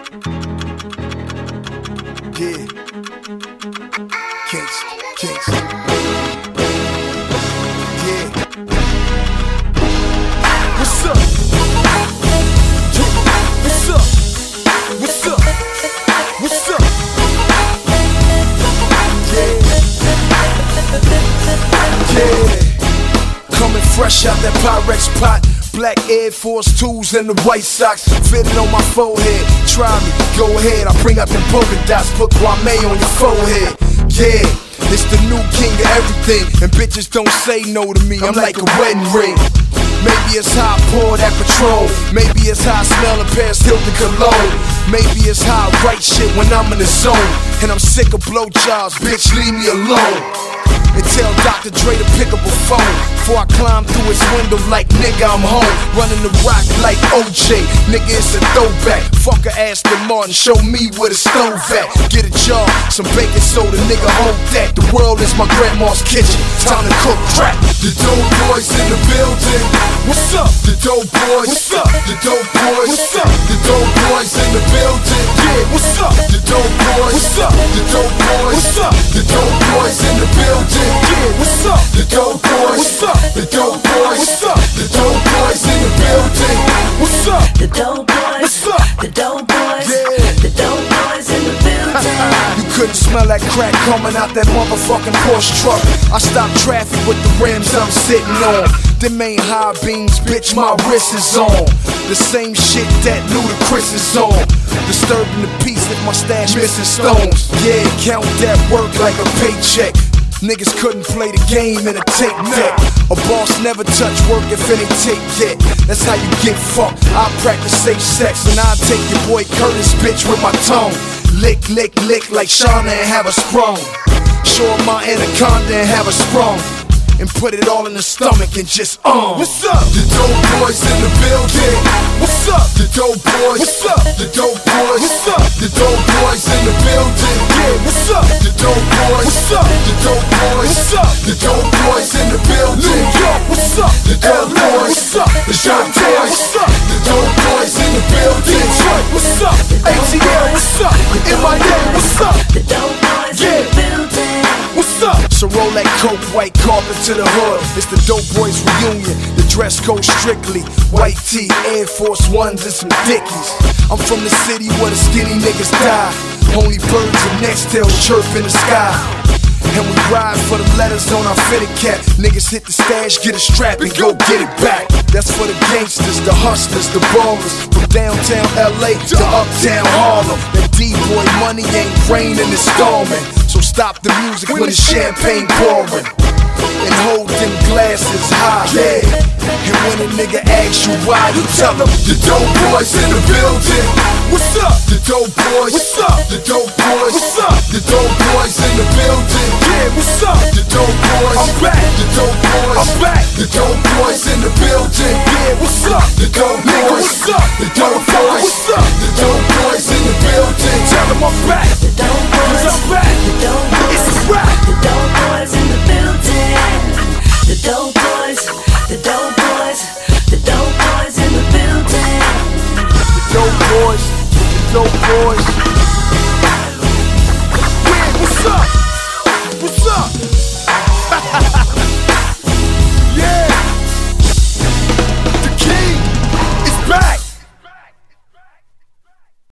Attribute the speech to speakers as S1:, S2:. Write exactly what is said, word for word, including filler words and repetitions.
S1: Yeah. Kinks, kinks. Yeah. What's up? Yeah. What's up? What's up? What's up? Yeah. Yeah. Coming fresh out that Pyrex pot. Black Air Force twos and the white socks fitted on my forehead. Try me, go ahead. I bring out them polka dots, put Kwame on your forehead. Yeah, it's the new king of everything, and bitches don't say no to me. I'm like a wedding ring. Maybe it's how I pour that Patrol. Maybe it's how I smell a Paris Hilton cologne. Maybe it's how I write shit when I'm in the zone. And I'm sick of blowjobs, bitch, leave me alone. And tell Doctor Dre to pick up a phone before I climb through his window like nigga I'm home. Running the rock like O J, nigga it's a throwback. Fuck a Aston Martin, show me where the stove at. Get a jar, some baking soda, nigga hold that. The world is my grandma's kitchen, time to cook crack. The dope boys in the building. What's up? The dope boys. What's up? The dope boys. What's up? The dope boys in the building. Yeah, what's up? The dope boys. What's up? The dope boys. What's up? The dope boys in the building. Yeah, what's up? The dope boys. What's up? The dope boys. What's up? The dope boys in the building. What's up?
S2: The dope boys.
S1: What's up?
S2: The dope boys.
S1: Yeah.
S2: The dope boys in the building.
S1: You couldn't smell that crack coming out that motherfucking Porsche truck. I stopped traffic with the rims I'm sitting on. Them ain't high beams, bitch, my wrist is on. The same shit that Ludacris is on. Disturbing the peace if my stash missing stones. Yeah, count that work like a paycheck. Niggas couldn't play the game in a tape deck. A boss never touch work if it ain't tape yet. That's how you get fucked. I practice safe sex and I take your boy Curtis bitch with my tongue. Lick, lick, lick like Shauna and have a sprung. Show her my anaconda and have a sprung. And put it all in the stomach and just um. What's up? The dope boys in the building. What's up? The dope boys. What's up? The dope boys. What's up? The dope boys in the building. Yeah, what's up? The dope boys. What's up? The dope boys. What's up? The dope boys in the building. New York, what's up? The dope boys. What's up? The dope boys. What's up? The dope boys in the building. Detroit, what's up? A T L, what's up? M I A, what's up?
S2: The dope boys in the building.
S1: What's up? So roll that coke, white carpet to the hood. It's the Dope Boys reunion. The dress code strictly white tee, Air Force Ones and some Dickies. I'm from the city where the skinny niggas die. Only birds and nexttails chirp in the sky. And we ride for the letters on our fitted cap. Niggas hit the stash, get a strap and go get it back. That's for the gangsters, the hustlers, the ballers. From downtown L A to uptown Harlem. That D-boy money ain't raining, it's storming. So stop the music when the champagne pouring. And hold them glasses high, yeah. And when a nigga asks you why, you tell them the dope boys in the building. What's up? The dope boys. What's up? The dope boys. What's up? The dope boys in the building. Yeah, what's up? The dope boys. I'm back. The dope boys. I'm back. The dope boys in the building. Yeah, what's up? The dope boys. What's up? The dope boys. What's up? The dope boys in the building. Tell them I'm back.
S2: The dope boys.
S1: I'm back.
S2: The dope boys.
S1: It's a rap.
S2: The dope boys in the building. The dope boys. The dope boys. The dope boys in the building.
S1: The dope boys. The dope boys.